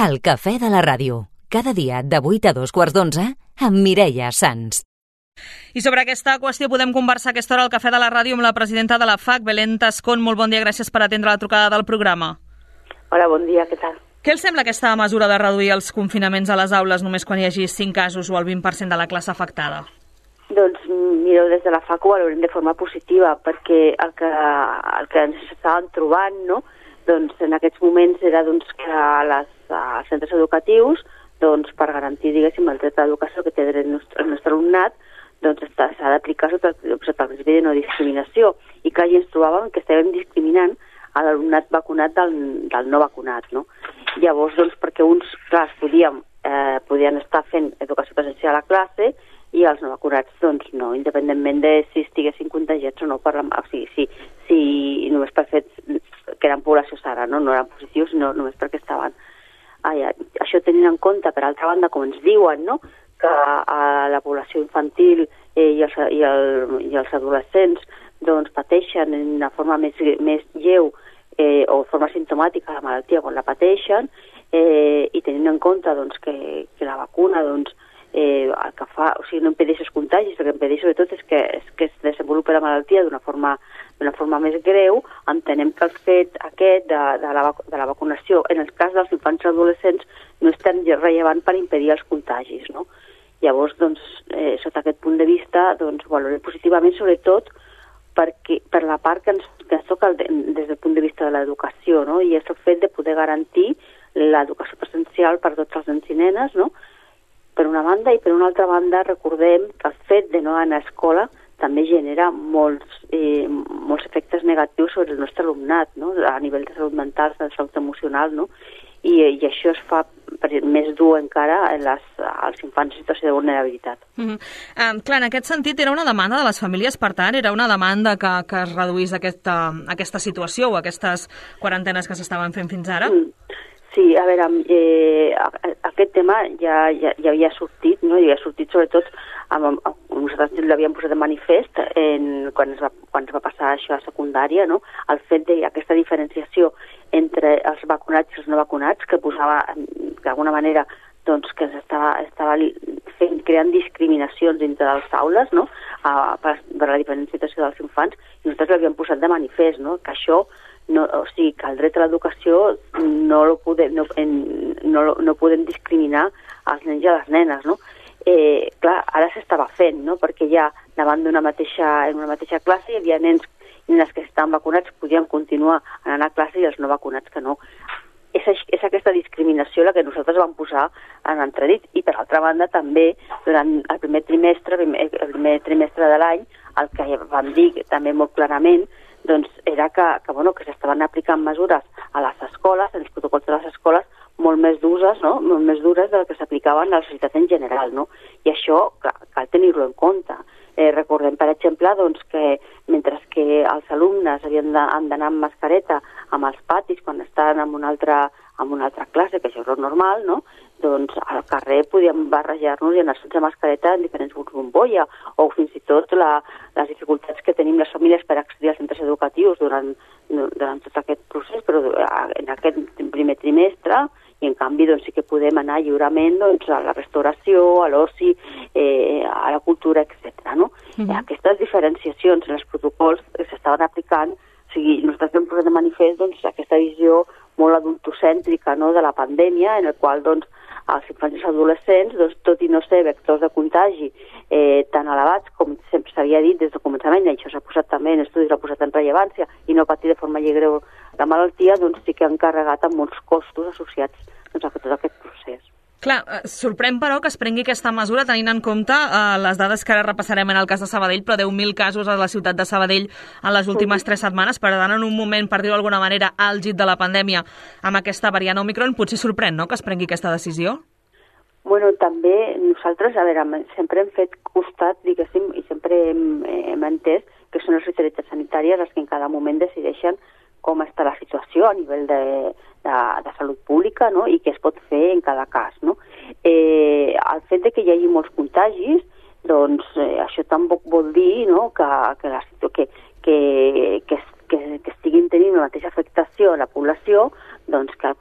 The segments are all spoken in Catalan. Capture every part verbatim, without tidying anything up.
El cafè de la ràdio. Cada dia de vuit a dos quarts d'onze amb Mireia Sans. I sobre aquesta qüestió podem conversar a aquesta hora al cafè de la ràdio amb la presidenta de la F A C, Belén Tascón. Molt bon dia, gràcies per atendre la trucada del programa. Hola, bon dia, què tal? Què els sembla aquesta mesura de reduir els confinaments a les aules només quan hi hagi cinc casos o el vint per cent de la classe afectada? Doncs, mireu, des de la F A C ho valorem de forma positiva, perquè el que, el que ens estàvem trobant, no?, doncs en aquests moments era doncs, que les, als centres educatius, doncs, per garantir, diguéssim, el dret a l'educació que té dret el nostre, el nostre alumnat, doncs s'ha d'aplicar sota, sota el principi de no discriminació. I clar, ens trobàvem que estàvem discriminant a l'alumnat vacunat del, del no vacunat, no? Llavors, doncs, perquè uns, clar, podíem, eh, podien estar fent educació presencial a classe i els no vacunats, doncs, no, independentment de si estiguessin contagiats o no, per la, o sigui, si, si només per fet que eren població sana, no, no eren positius, sinó només perquè estaven allà. Això tenint en compte, per altra banda, com ens diuen, no?, que a la població infantil eh, i, els, i, el, i els adolescents doncs, pateixen en una forma més, més lleu eh, o forma simptomàtica la malaltia quan la pateixen, eh, i tenint en compte doncs, que, que la vacuna doncs, eh, el que fa, o sigui, no impedeix els contagis, el que impedeix sobretot és que, és que es desenvolupi la malaltia d'una forma, d'una forma més greu. Entenem que el fet aquest de, de, la, de la vacunació en el cas dels infants i adolescents no és tan rellevant per impedir els contagis, no? Llavors, doncs, eh, sota aquest punt de vista, doncs, valorem positivament, sobretot perquè, per la part que ens, que ens toca des del punt de vista de l'educació, no? I és el fet de poder garantir l'educació presencial per tots els nens i nenes, no?, per una banda, i per una altra banda recordem que el fet de no anar a escola també genera molts, eh, molts efectes negatius sobre el nostre alumnat, no?, a nivell de salut mental, de salut emocional, no?, i, i això es fa més dur encara en les, als infants en situació de vulnerabilitat. Mm-hmm. um, clar, en aquest sentit era una demanda de les famílies, per tant, era una demanda que, que es reduís aquesta, aquesta situació o aquestes quarantenes que s'estaven fent fins ara? Mm. Sí, a veure, eh, aquest tema ja, ja, ja havia sortit, no? Ja havia sortit sobretot, amb, amb, nosaltres l'havíem posat de manifest en, quan, es va, quan es va passar això a secundària, no?, el fet d'aquesta diferenciació entre els vacunats i els no vacunats, que posava, d'alguna manera, doncs, que s'estava estava fent, creant discriminacions dintre de les aules, no?, a, per, per la diferenciació dels infants, i nosaltres l'havíem posat de manifest, no?, que això No, o sigui, que el dret a l'educació no, lo podem, no, en, no, no podem discriminar als nens i a les nenes, no? Eh, clar, ara s'estava fent, no?, perquè ja davant d'una mateixa, en una mateixa classe hi havia nens i nenes que estaven vacunats, podien continuar anant a classe, i els no vacunats que no. És, és aquesta discriminació la que nosaltres vam posar en entredit, i per altra banda també durant el primer trimestre, el primer trimestre de l'any, el que vam dir també molt clarament doncs era que, que, bueno, que s'estaven aplicant mesures a les escoles, en els protocols de les escoles, molt més dures, no?, molt més dures del que s'aplicaven a la societat en general, no? I això, clar, cal tenir-ho en compte. Eh, recordem, per exemple, doncs, que mentre que els alumnes havien d'anar amb mascareta amb els patis quan estaven en una altra, en una altra classe, que això és normal, no?, doncs al carrer podíem barrejar-nos i anar sense mascareta en diferents grups bombolla, o fins i tot la, les dificultats que tenim les famílies per accedir als centres educatius durant, durant tot aquest procés, però en aquest primer trimestre, i en canvi doncs, sí que podem anar lliurement doncs, a la restauració, a l'oci, eh, a la cultura, etcètera. No? Mm-hmm. Aquestes diferenciacions en els protocols que s'estaven aplicant, o sigui, nosaltres hem posat de manifest doncs, aquesta visió molt adultocèntrica, no?, de la pandèmia, en el qual doncs, els infants i adolescents, doncs, tot i no ser vectors de contagi eh, tan elevats com sempre s'havia dit des del començament, i això s'ha posat també en estudis, s'ha posat en rellevància, i no patir de forma greu la malaltia, doncs sí que han carregat amb molts costos associats doncs, a tot aquest procés. Clar, sorprèn, però, que es prengui aquesta mesura tenint en compte eh, les dades que ara repassarem en el cas de Sabadell, però deu mil casos a la ciutat de Sabadell en les últimes tres setmanes, per tant, en un moment, per dir-ho d'alguna manera, àlgid de la pandèmia amb aquesta variant Omicron, potser sorprèn, no?, que es prengui aquesta decisió? Bueno, també nosaltres, a veure, sempre hem fet costat, diguéssim, i sempre hem, hem entès que són les autoritats sanitàries les que en cada moment decideixen com està la situació a nivell de, de, de salut pública, no?, i què es pot fer en cada cas, no? Eh, el fet de que hi hagi molts contagis, doncs eh, això tampoc vol dir, no?, que, que, la, que, que, que, que, que estiguin tenint la mateixa afectació a la població doncs, que als inicis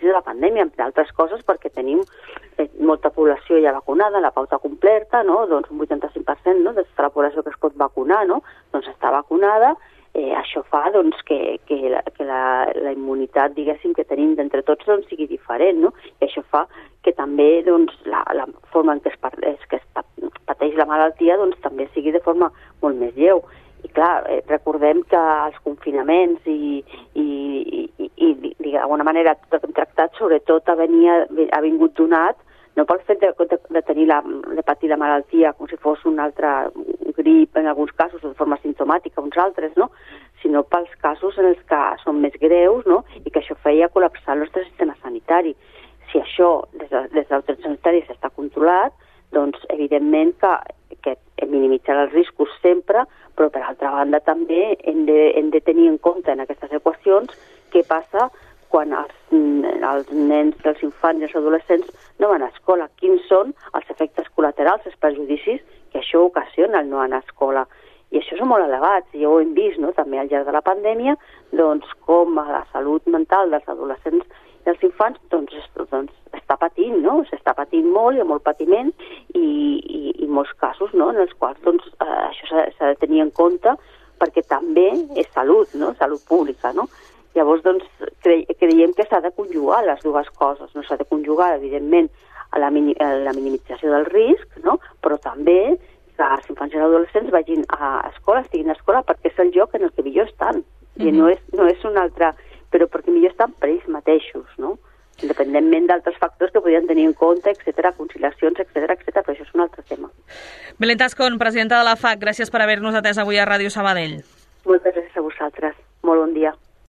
de la pandèmia, entre altres coses perquè tenim eh, molta població ja vacunada, la pauta completa, no? Doncs un vuitanta-cinc per cent, no? de tota la població que es pot vacunar, no? Doncs està vacunada. Eh, això fa doncs, que, que, la, que la, la immunitat, diguéssim, que tenim d'entre tots doncs, sigui diferent, no? I això fa que també doncs, la, la forma en què es, es, que es pateix la malaltia doncs, també sigui de forma molt més lleu. I clar, eh, recordem que els confinaments i, i, i, i, i d'alguna manera tot el que hem tractat sobretot ha, venia, ha vingut donat no pel fet de, de, de, tenir la, de patir la malaltia com si fos un altre grip en alguns casos o de forma simptomàtica uns altres, no? Sinó pels casos en els que són més greus, no? I que això feia col·lapsar el nostre sistema sanitari. Si això des, de, des del centre sanitari s'està controlat, doncs evidentment que, que minimitzar els riscos sempre, però per altra banda també hem de, hem de tenir en compte en aquestes equacions què passa quan els, els nens, els infants i els adolescents no van a escola. Quins són els efectes col·laterals, els perjudicis que això ocasiona el no anar a escola. I això són molt elevats, i ja ho hem vist no? també al llarg de la pandèmia, doncs com a la salut mental dels adolescents i dels infants doncs, doncs està patint, no? S'està patint molt, hi ha molt patiment i, i, i molts casos no? en els quals doncs, eh, això s'ha de tenir en compte perquè també és salut, no? Salut pública, no? Llavors, doncs, cre creiem que s'ha de conjugar les dues coses. No s'ha de conjugar, evidentment, a la, mini a la minimització del risc, no? Però també que els infants i els adolescents vagin a escola, estiguin a escola, perquè és el lloc en el que millor estan. Mm-hmm. I no és, no és un altre... Però perquè millor estan per ells mateixos, no? Independentment d'altres factors que podien tenir en compte, etcètera, conciliacions, etcètera, etcètera, però això és un altre tema. Belén Tascón, presidenta de la F A C, gràcies per haver-nos atès avui a Ràdio Sabadell. Moltes gràcies a vosaltres. Molt bon dia.